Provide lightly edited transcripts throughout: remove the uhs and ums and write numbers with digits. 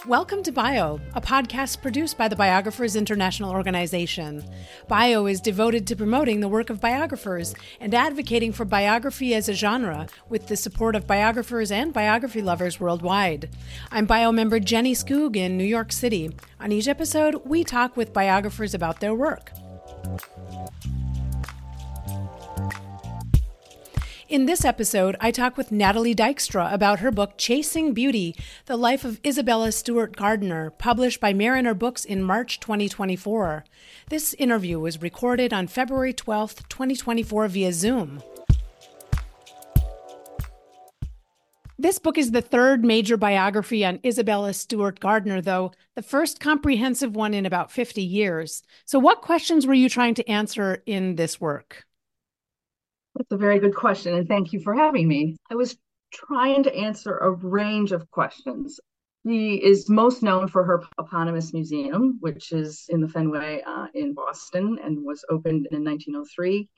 Welcome to Bio, a podcast produced by the Biographers International Organization. Bio is devoted to promoting the work of biographers and advocating for biography as a genre with the support of biographers and biography lovers worldwide. I'm Bio member Jenny Skoog in New York City. On each episode, we talk with biographers about their work. In this episode, I talk with Natalie Dykstra about her book Chasing Beauty, The Life of Isabella Stewart Gardner, published by Mariner Books in March 2024. This interview was recorded on February 12, 2024 via Zoom. This book is the third major biography on Isabella Stewart Gardner, though the first comprehensive one in about 50 years. So what questions were you trying to answer in this work? That's a very good question, and thank you for having me. I was trying to answer a range of questions. She is most known for her eponymous museum, which is in the Fenway in Boston and was opened in 1903.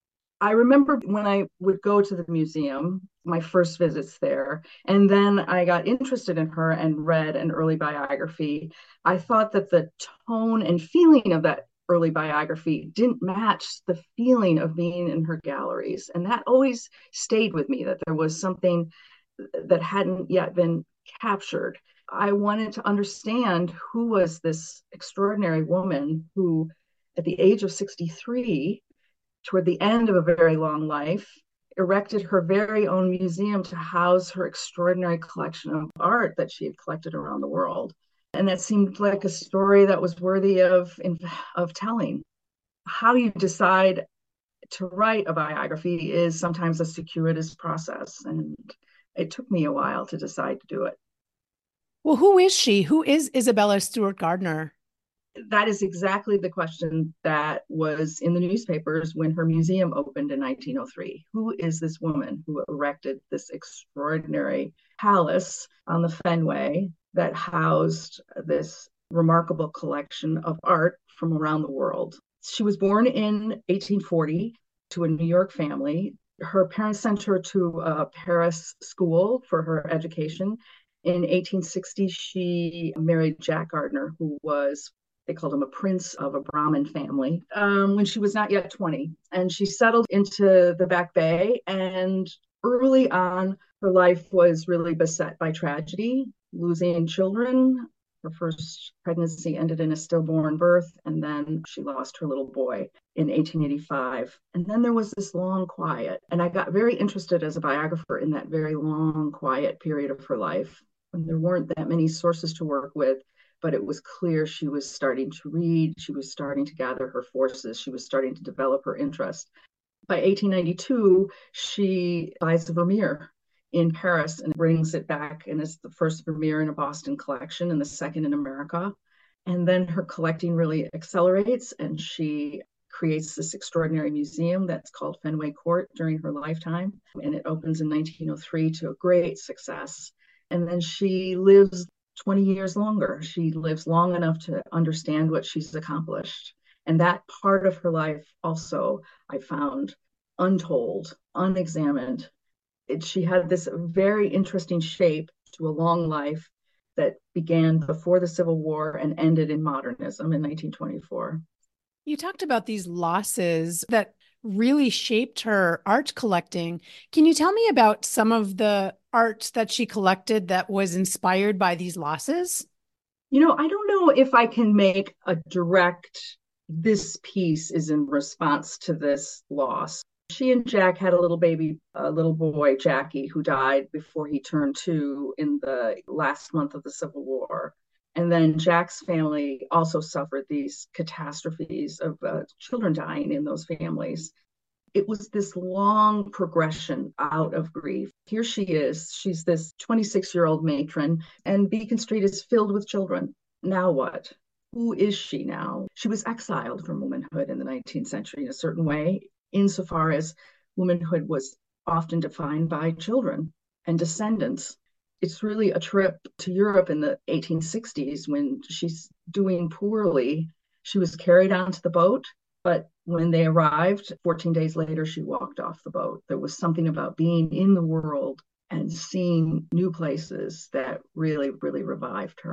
I remember when I would go to the museum, my first visits there, and then I got interested in her and read an early biography. I thought that the tone and feeling of that early biography didn't match the feeling of being in her galleries. And that always stayed with me, that there was something that hadn't yet been captured. I wanted to understand who was this extraordinary woman who, at the age of 63, toward the end of a very long life, erected her very own museum to house her extraordinary collection of art that she had collected around the world. And that seemed like a story that was worthy of telling. How you decide to write a biography is sometimes a circuitous process, and it took me a while to decide to do it. Well, who is she? Who is Isabella Stewart Gardner? That is exactly the question that was in the newspapers when her museum opened in 1903. Who is this woman who erected this extraordinary palace on the Fenway that housed this remarkable collection of art from around the world? She was born in 1840 to a New York family. Her parents sent her to a Paris school for her education. In 1860, she married Jack Gardner, who was, they called him a prince of a Brahmin family, when she was not yet 20. And she settled into the Back Bay. And early on, her life was really beset by tragedy, losing children. Her first pregnancy ended in a stillborn birth, and then she lost her little boy in 1885. And then there was this long quiet. And I got very interested as a biographer in that very long quiet period of her life, when there weren't that many sources to work with. But it was clear she was starting to read, she was starting to gather her forces, she was starting to develop her interest. By 1892, she buys a Vermeer in Paris and brings it back, and it's the first Vermeer in a Boston collection and the second in America. And then her collecting really accelerates, and she creates this extraordinary museum that's called Fenway Court during her lifetime, and it opens in 1903 to a great success. And then she lives 20 years longer. She lives long enough to understand what she's accomplished. And that part of her life also, I found untold, unexamined. She had this very interesting shape to a long life that began before the Civil War and ended in modernism in 1924. You talked about these losses that really shaped her art collecting. Can you tell me about some of the art that she collected that was inspired by these losses? You know, I don't know if I can make a direct, this piece is in response to this loss. She and Jack had a little baby, a little boy, Jackie, who died before he turned 2 in the last month of the Civil War. And then Jack's family also suffered these catastrophes of children dying in those families. It was this long progression out of grief. Here she is. She's this 26-year-old matron, and Beacon Street is filled with children. Now what? Who is she now? She was exiled from womanhood in the 19th century in a certain way, insofar as womanhood was often defined by children and descendants. It's really a trip to Europe in the 1860s when she's doing poorly. She was carried onto the boat, but when they arrived, 14 days later, she walked off the boat. There was something about being in the world and seeing new places that really, really revived her.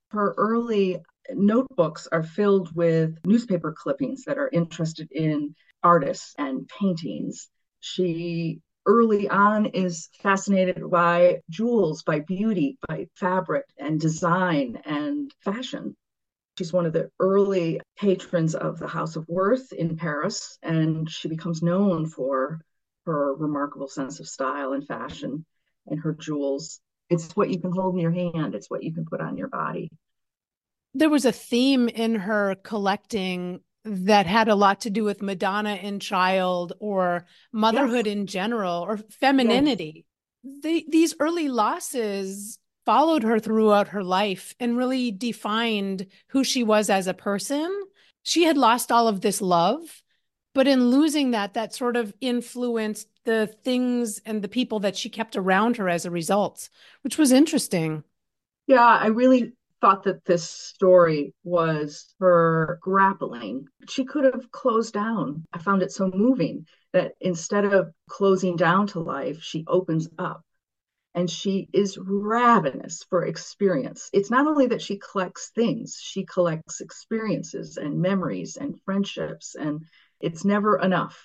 Her early notebooks are filled with newspaper clippings that are interested in artists and paintings. She early on is fascinated by jewels, by beauty, by fabric and design and fashion. She's one of the early patrons of the House of Worth in Paris, and she becomes known for her remarkable sense of style and fashion and her jewels. It's what you can hold in your hand, it's what you can put on your body. There was a theme in her collecting that had a lot to do with Madonna in child or motherhood Yes, in general or yes. femininity. These early losses followed her throughout her life and really defined who she was as a person. She had lost all of this love, but in losing that, that sort of influenced the things and the people that she kept around her as a result, which was interesting. Yeah, I really thought that this story was her grappling. She could have closed down. I found it so moving that instead of closing down to life, she opens up and she is ravenous for experience. It's not only that she collects things, she collects experiences and memories and friendships, and it's never enough.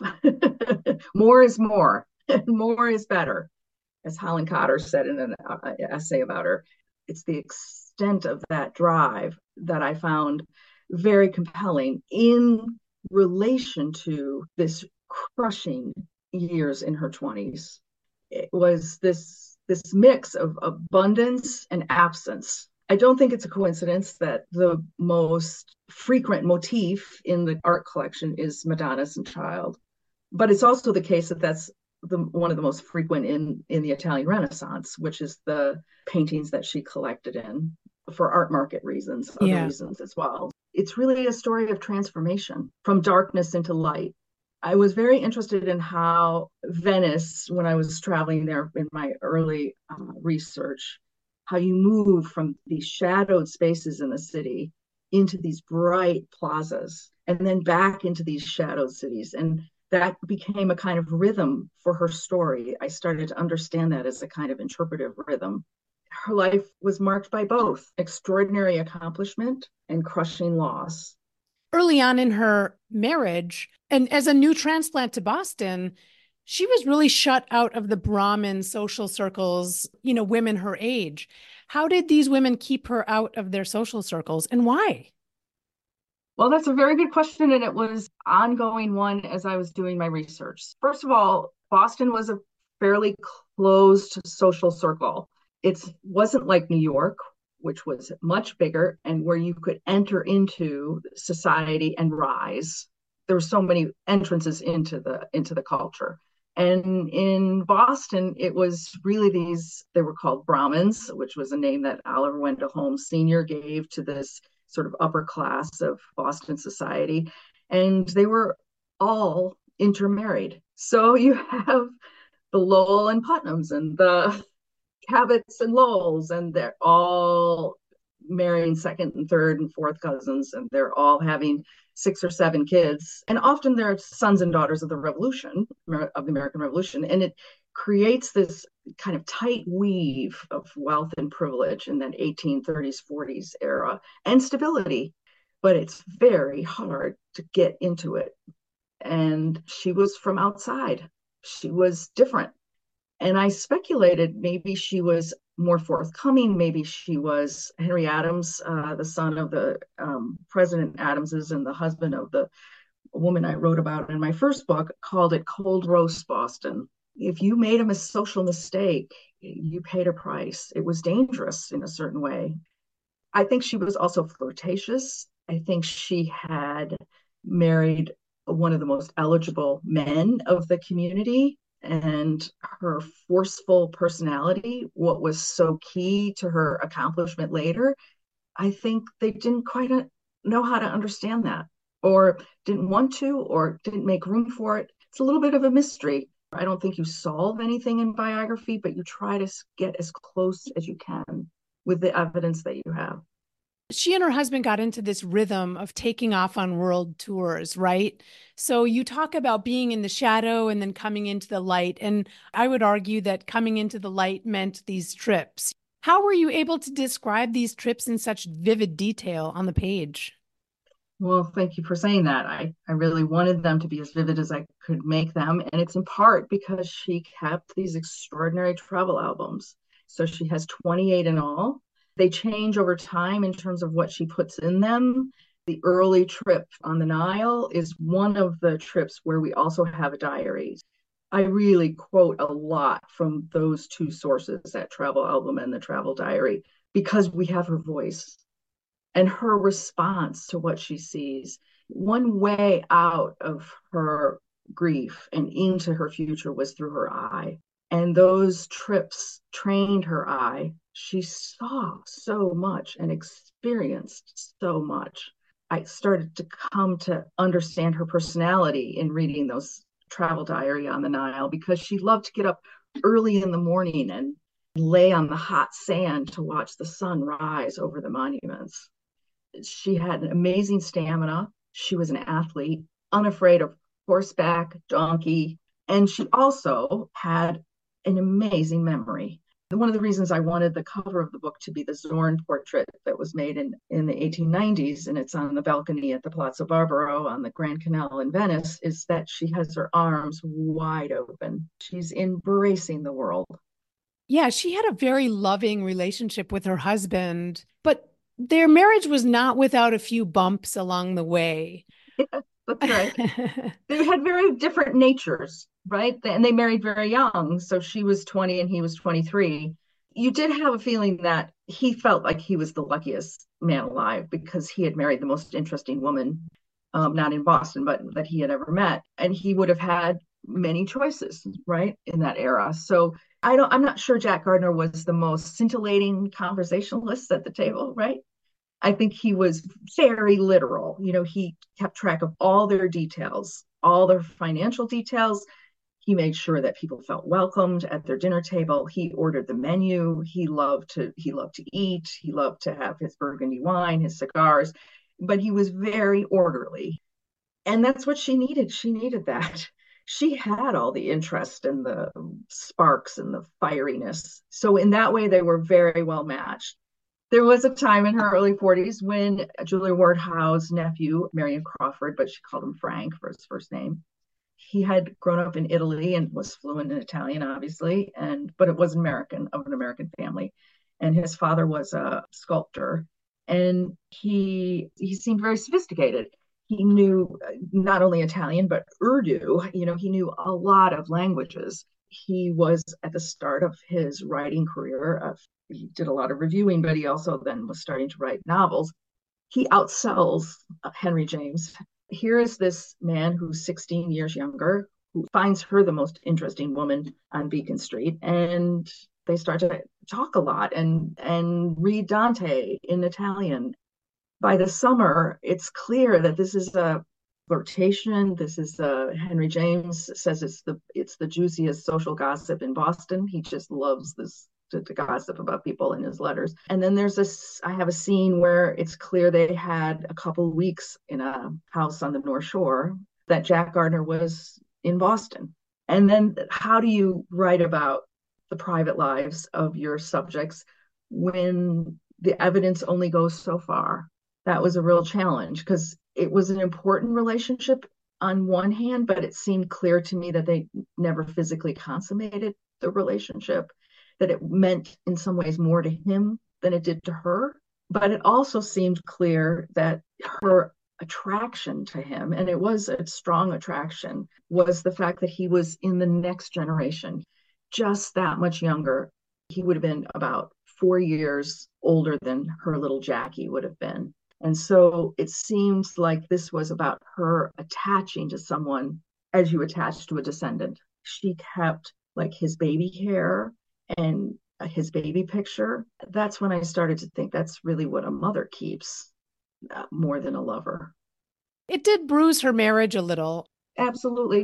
More is more, and more is better, as Helen Cotter said in an essay about her. It's the extent of that drive that I found very compelling in relation to this crushing years in her 20s. It was this mix of abundance and absence. I don't think it's a coincidence that the most frequent motif in the art collection is Madonna's and Child, but it's also the case that that's one of the most frequent in the Italian Renaissance, which is the paintings that she collected in for art market reasons, other Yeah. reasons as well. It's really a story of transformation from darkness into light. I was very interested in how Venice, when I was traveling there in my early research, how you move from these shadowed spaces in the city into these bright plazas and then back into these shadowed cities. And that became a kind of rhythm for her story. I started to understand that as a kind of interpretive rhythm. Her life was marked by both extraordinary accomplishment and crushing loss. Early on in her marriage, and as a new transplant to Boston, she was really shut out of the Brahmin social circles, women her age. How did these women keep her out of their social circles and why? Well, that's a very good question, and it was ongoing one as I was doing my research. First of all, Boston was a fairly closed social circle. It wasn't like New York, which was much bigger and where you could enter into society and rise. There were so many entrances into the culture. And in Boston, it was really they were called Brahmins, which was a name that Oliver Wendell Holmes Sr. gave to this sort of upper class of Boston society. And they were all intermarried. So you have the Lowell and Putnams and the Cabots and Lowells, and they're all marrying second and third and fourth cousins, and they're all having 6 or 7 kids. And often they're sons and daughters of the Revolution, of the American Revolution. And it creates this kind of tight weave of wealth and privilege in that 1830s, 40s era and stability. But it's very hard to get into it. And she was from outside, she was different. And I speculated maybe she was more forthcoming. Maybe she was Henry Adams, the son of the President Adamses and the husband of the woman I wrote about in my first book, called it Cold Roast Boston. If you made a social mistake, you paid a price. It was dangerous in a certain way. I think she was also flirtatious. I think she had married one of the most eligible men of the community, and her forceful personality, what was so key to her accomplishment later, I think they didn't quite know how to understand that, or didn't want to, or didn't make room for it. It's a little bit of a mystery. I don't think you solve anything in biography, but you try to get as close as you can with the evidence that you have. She and her husband got into this rhythm of taking off on world tours, right? So you talk about being in the shadow and then coming into the light. And I would argue that coming into the light meant these trips. How were you able to describe these trips in such vivid detail on the page? Well, thank you for saying that. I really wanted them to be as vivid as I could make them. And it's in part because she kept these extraordinary travel albums. So she has 28 in all. They change over time in terms of what she puts in them. The early trip on the Nile is one of the trips where we also have a diary. I really quote a lot from those two sources, that travel album and the travel diary, because we have her voice and her response to what she sees. One way out of her grief and into her future was through her eye. And those trips trained her eye. She saw so much and experienced so much. I started to come to understand her personality in reading those travel diary on the Nile, because she loved to get up early in the morning and lay on the hot sand to watch the sun rise over the monuments. She had an amazing stamina. She was an athlete, unafraid of horseback, donkey, and she also had an amazing memory. One of the reasons I wanted the cover of the book to be the Zorn portrait that was made in the 1890s, and it's on the balcony at the Palazzo Barbaro on the Grand Canal in Venice, is that she has her arms wide open. She's embracing the world. Yeah, she had a very loving relationship with her husband, but their marriage was not without a few bumps along the way. Yeah, that's right. They had very different natures, right? And they married very young. So she was 20 and he was 23. You did have a feeling that he felt like he was the luckiest man alive because he had married the most interesting woman, not in Boston, but that he had ever met. And he would have had many choices, right, in that era. So I'm not sure Jack Gardner was the most scintillating conversationalist at the table, right? I think he was very literal. He kept track of all their details, all their financial details. He made sure that people felt welcomed at their dinner table. He ordered the menu. He loved to eat. He loved to have his Burgundy wine, his cigars, but he was very orderly. And that's what she needed. She needed that. She had all the interest and the sparks and the fieriness. So in that way, they were very well matched. There was a time in her early 40s when Julia Ward Howe's nephew, Marion Crawford, but she called him Frank for his first name, he had grown up in Italy and was fluent in Italian, obviously, but it was American, of an American family. And his father was a sculptor, and he seemed very sophisticated. He knew not only Italian, but Urdu. He knew a lot of languages. He was at the start of his writing career. He did a lot of reviewing, but he also then was starting to write novels. He outsells Henry James. Here is this man who's 16 years younger, who finds her the most interesting woman on Beacon Street, and they start to talk a lot and read Dante in Italian. By the summer, it's clear that this is a flirtation. This is Henry James says it's the juiciest social gossip in Boston. He just loves this to gossip about people in his letters. And then I have a scene where it's clear they had a couple of weeks in a house on the North Shore, that Jack Gardner was in Boston. And then how do you write about the private lives of your subjects when the evidence only goes so far? That was a real challenge, because it was an important relationship on one hand, but it seemed clear to me that they never physically consummated the relationship, that it meant in some ways more to him than it did to her. But it also seemed clear that her attraction to him, and it was a strong attraction, was the fact that he was in the next generation, just that much younger. He would have been about 4 years older than her little Jackie would have been. And so it seems like this was about her attaching to someone as you attach to a descendant. She kept like his baby hair and his baby picture. That's when I started to think that's really what a mother keeps, more than a lover. It did bruise her marriage a little. Absolutely.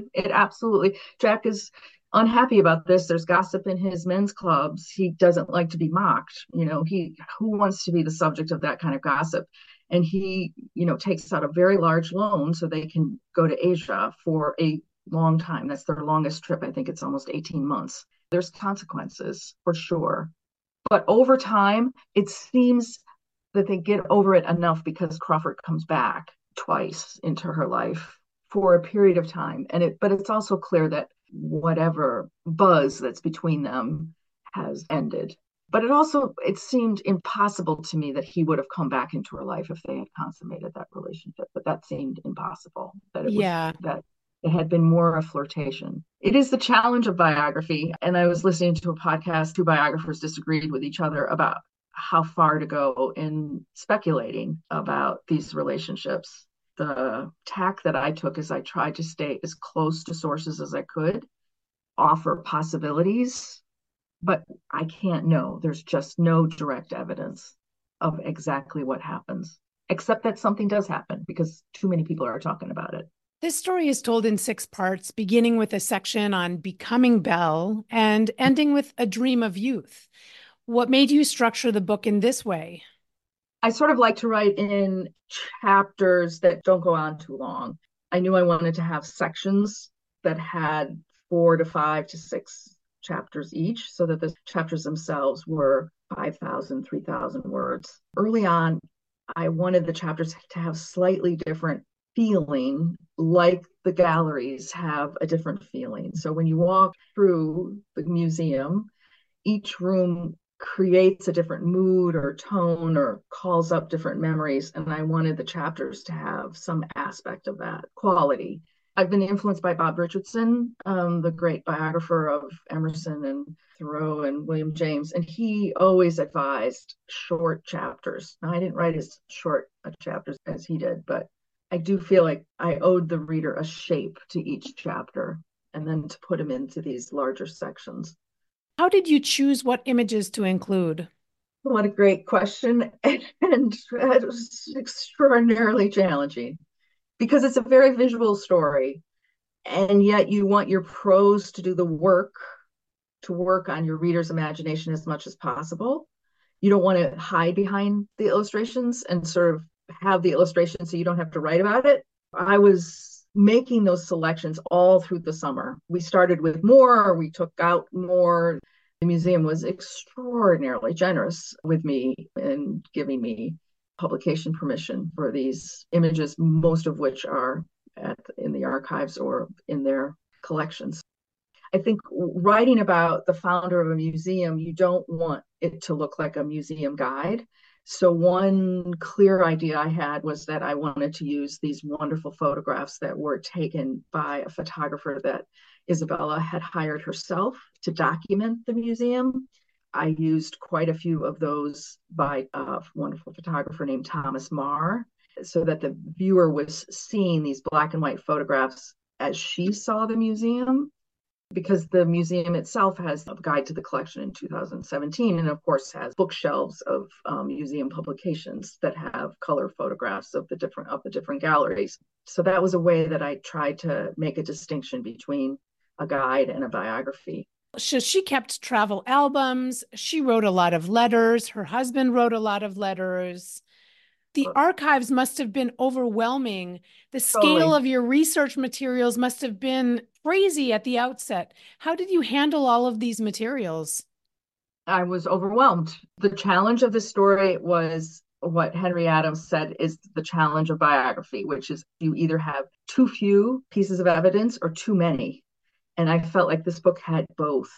Jack is unhappy about this. There's gossip in his men's clubs. He doesn't like to be mocked. Who wants to be the subject of that kind of gossip? And he, takes out a very large loan so they can go to Asia for a long time. That's their longest trip. I think it's almost 18 months. There's consequences for sure. But over time, it seems that they get over it enough because Crawford comes back twice into her life for a period of time. But it's also clear that whatever buzz that's between them has ended. But it seemed impossible to me that he would have come back into her life if they had consummated that relationship. But that seemed impossible, Yeah. that it had been more a flirtation. It is the challenge of biography. And I was listening to a podcast, two biographers disagreed with each other about how far to go in speculating about these relationships. The tack that I took is I tried to stay as close to sources as I could, offer possibilities, but I can't know. There's just no direct evidence of exactly what happens, except that something does happen because too many people are talking about it. This story is told in 6 parts, beginning with a section on becoming Belle and ending with a dream of youth. What made you structure the book in this way? I sort of like to write in chapters that don't go on too long. I knew I wanted to have sections that had 4 to 5 to 6 chapters each, so that the chapters themselves were 5,000, 3,000 words. Early on, I wanted the chapters to have slightly different feeling, like the galleries have a different feeling. So when you walk through the museum, each room creates a different mood or tone or calls up different memories. And I wanted the chapters to have some aspect of that quality. I've been influenced by Bob Richardson, the great biographer of Emerson and Thoreau and William James, and he always advised short chapters. Now, I didn't write as short chapters as he did, but I do feel like I owed the reader a shape to each chapter and then to put them into these larger sections. How did you choose what images to include? What a great question. And it was extraordinarily challenging because it's a very visual story. And yet you want your prose to do the work, to work on your reader's imagination as much as possible. You don't want to hide behind the illustrations and sort of have the illustration so you don't have to write about it. I was making those selections all through the summer. We started with more, we took out more. The museum was extraordinarily generous with me in giving me publication permission for these images, most of which are in the archives or in their collections. I think writing about the founder of a museum, you don't want it to look like a museum guide. So one clear idea I had was that I wanted to use these wonderful photographs that were taken by a photographer that Isabella had hired herself to document the museum. I used quite a few of those by a wonderful photographer named Thomas Marr, so that the viewer was seeing these black and white photographs as she saw the museum, because the museum itself has a guide to the collection in 2017, and of course has bookshelves of museum publications that have color photographs of the different galleries. So that was a way that I tried to make a distinction between a guide and a biography. So she kept travel albums. She wrote a lot of letters. Her husband wrote a lot of letters. The archives must have been overwhelming. The scale Totally. of your research materials must have been crazy at the outset. How did you handle all of these materials? I was overwhelmed. The challenge of the story was what Henry Adams said is the challenge of biography, which is you either have too few pieces of evidence or too many. And I felt like this book had both.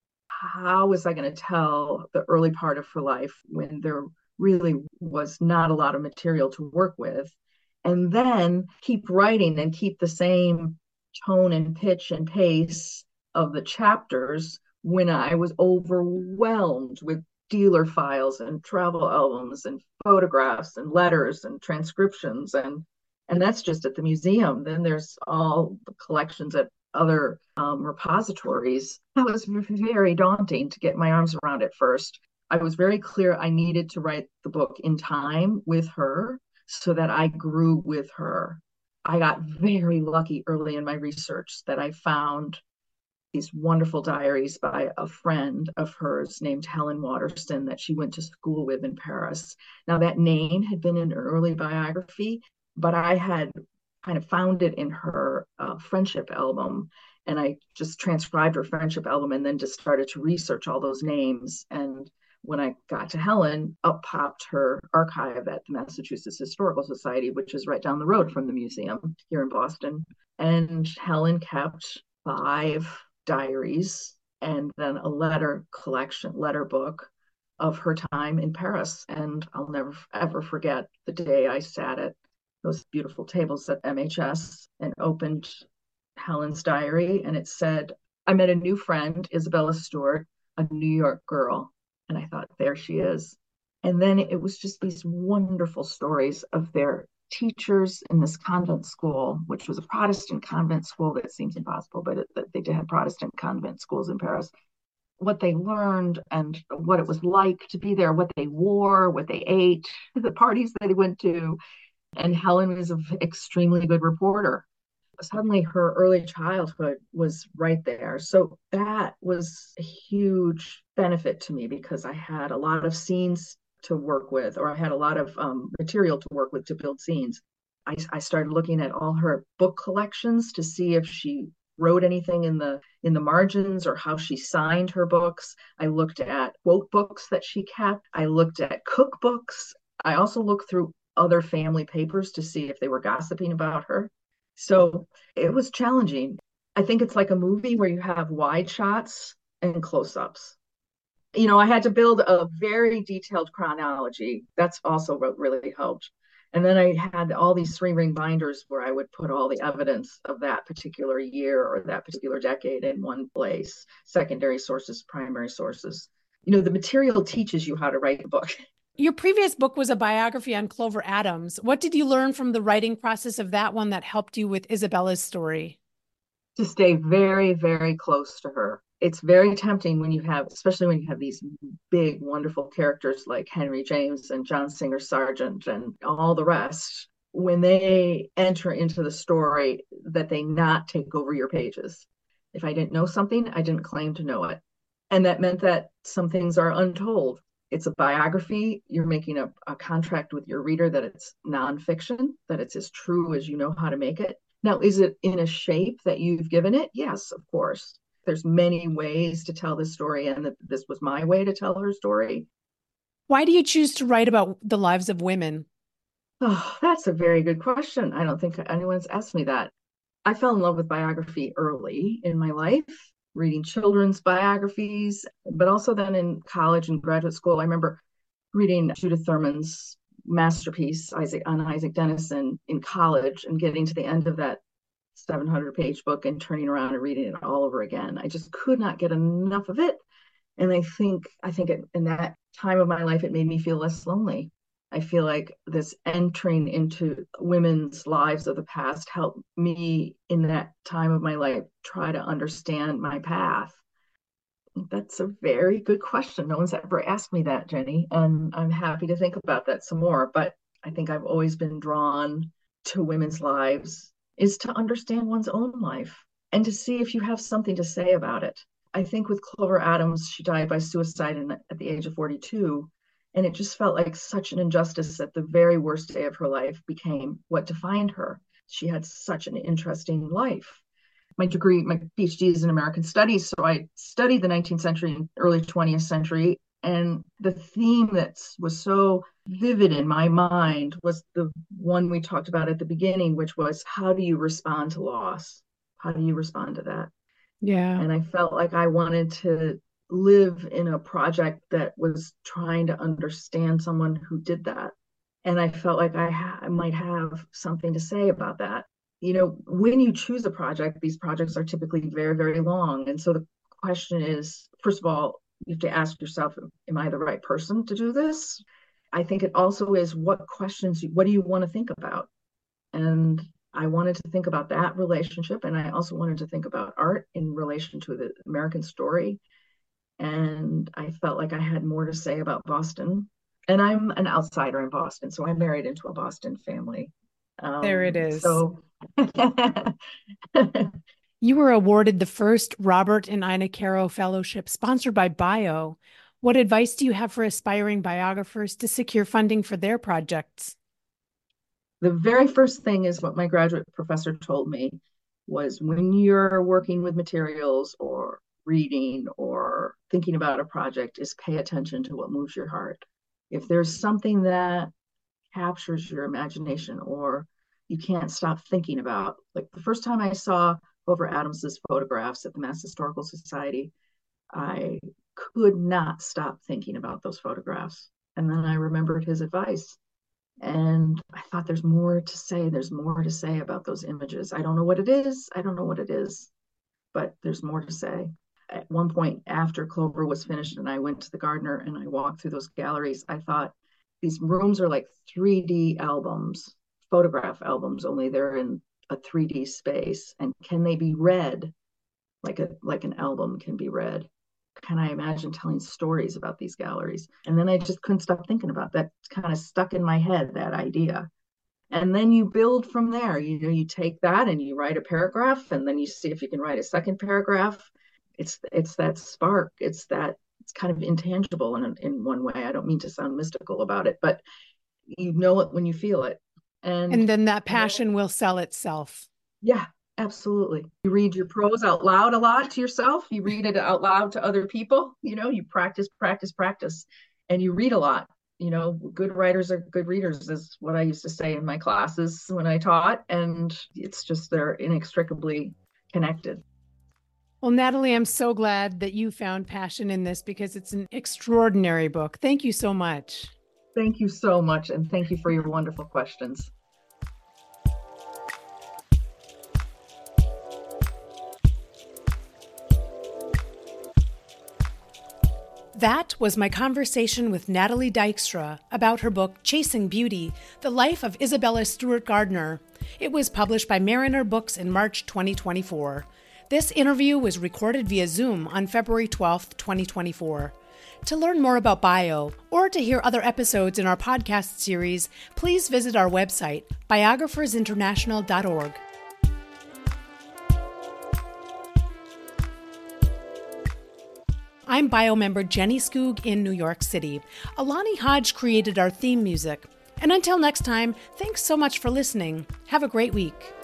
How was I going to tell the early part of her life when there really was not a lot of material to work with? And then keep writing and keep the same tone and pitch and pace of the chapters when I was overwhelmed with dealer files and travel albums and photographs and letters and transcriptions, and that's just at the museum. Then there's all the collections at other repositories. That was very daunting to get my arms around at first. I was very clear I needed to write the book in time with her so that I grew with her. I got very lucky early in my research that I found these wonderful diaries by a friend of hers named Helen Waterston that she went to school with in Paris. Now, that name had been in an early biography, but I had kind of found it in her friendship album. And I just transcribed her friendship album and then just started to research all those names and when I got to Helen, up popped her archive at the Massachusetts Historical Society, which is right down the road from the museum here in Boston. And Helen kept 5 diaries and then a letter book of her time in Paris. And I'll never ever forget the day I sat at those beautiful tables at MHS and opened Helen's diary, and it said, I met a new friend, Isabella Stewart, a New York girl. And I thought, there she is. And then it was just these wonderful stories of their teachers in this convent school, which was a Protestant convent school. That seems impossible, but they did have Protestant convent schools in Paris. What they learned and what it was like to be there, what they wore, what they ate, the parties that they went to. And Helen was an extremely good reporter. Suddenly her early childhood was right there. So that was a huge benefit to me because I had a lot of scenes to work with, or I had a lot of material to work with to build scenes. I started looking at all her book collections to see if she wrote anything in the margins or how she signed her books. I looked at quote books that she kept. I looked at cookbooks. I also looked through other family papers to see if they were gossiping about her. So it was challenging. I think it's like a movie where you have wide shots and close ups. I had to build a very detailed chronology. That's also what really helped. And then I had all these 3-ring binders where I would put all the evidence of that particular year or that particular decade in one place, secondary sources, primary sources. The material teaches you how to write a book. Your previous book was a biography on Clover Adams. What did you learn from the writing process of that one that helped you with Isabella's story? To stay very, very close to her. It's very tempting especially when you have these big, wonderful characters like Henry James and John Singer Sargent and all the rest, when they enter into the story, that they not take over your pages. If I didn't know something, I didn't claim to know it. And that meant that some things are untold. It's a biography. You're making a contract with your reader that it's nonfiction, that it's as true as you know how to make it. Now, is it in a shape that you've given it? Yes, of course. There's many ways to tell this story, and this was my way to tell her story. Why do you choose to write about the lives of women? Oh, that's a very good question. I don't think anyone's asked me that. I fell in love with biography early in my life, reading children's biographies, but also then in college and graduate school. I remember reading Judith Thurman's masterpiece, Isaac Dennison, in college and getting to the end of that 700-page book and turning around and reading it all over again. I just could not get enough of it. And I think in that time of my life, it made me feel less lonely. I feel like this entering into women's lives of the past helped me in that time of my life try to understand my path. That's a very good question. No one's ever asked me that, Jenny, and I'm happy to think about that some more. But I think I've always been drawn to women's lives is to understand one's own life and to see if you have something to say about it. I think with Clover Adams, she died by suicide at the age of 42. And it just felt like such an injustice that the very worst day of her life became what defined her. She had such an interesting life. My PhD is in American Studies, so I studied the 19th century and early 20th century. And the theme that was so vivid in my mind was the one we talked about at the beginning, which was, how do you respond to loss? How do you respond to that? Yeah. And I felt like I wanted to live in a project that was trying to understand someone who did that. And I felt like I might have something to say about that. When you choose a project, these projects are typically very, very long. And so the question is, first of all, you have to ask yourself, am I the right person to do this? I think it also is, what do you want to think about? And I wanted to think about that relationship. And I also wanted to think about art in relation to the American story. And I felt like I had more to say about Boston. And I'm an outsider in Boston, so I'm married into a Boston family. There it is. So you were awarded the first Robert and Ina Caro Fellowship sponsored by BIO. What advice do you have for aspiring biographers to secure funding for their projects? The very first thing is what my graduate professor told me was, when you're working with materials or reading or thinking about a project is pay attention to what moves your heart. If there's something that captures your imagination or you can't stop thinking about, like the first time I saw Clover Adams's photographs at the Mass Historical Society, I could not stop thinking about those photographs. And then I remembered his advice. And I thought there's more to say. There's more to say about those images. I don't know what it is. I don't know what it is, but there's more to say. At one point after Clover was finished and I went to the Gardner and I walked through those galleries, I thought these rooms are like 3D albums, photograph albums, only they're in a 3D space. And can they be read like an album can be read? Can I imagine telling stories about these galleries? And then I just couldn't stop thinking about that. Kind of stuck in my head, that idea. And then you build from there. You take that and you write a paragraph, and then you see if you can write a second paragraph. It's that spark. It's kind of intangible in one way. I don't mean to sound mystical about it, but you know it when you feel it. And then that passion will sell itself. Yeah, absolutely. You read your prose out loud a lot to yourself. You read it out loud to other people. You practice, and you read a lot. Good writers are good readers is what I used to say in my classes when I taught. And it's just, they're inextricably connected. Well, Natalie, I'm so glad that you found passion in this because it's an extraordinary book. Thank you so much. Thank you so much. And thank you for your wonderful questions. That was my conversation with Natalie Dykstra about her book, Chasing Beauty, The Life of Isabella Stewart Gardner. It was published by Mariner Books in March 2024. This interview was recorded via Zoom on February 12, 2024. To learn more about BIO or to hear other episodes in our podcast series, please visit our website, biographersinternational.org. I'm BIO member Jenny Skoog in New York City. Alani Hodge created our theme music. And until next time, thanks so much for listening. Have a great week.